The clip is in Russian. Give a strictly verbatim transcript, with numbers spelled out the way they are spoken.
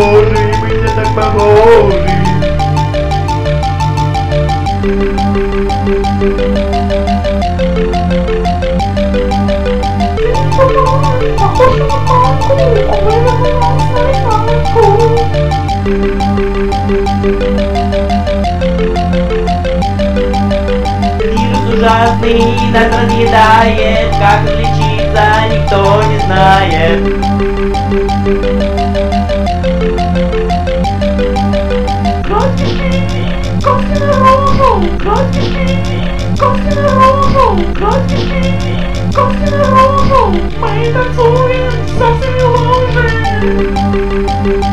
похожи, мы все так похожи. Похож на палку, вырвала свою палку. Вирус ужасный нас разъедает, как излечиться никто не знает. Гладкий, кости наружу, гладкий, кости наружу, гладкий, кости наружу. Мы танцуем со всеми лужи.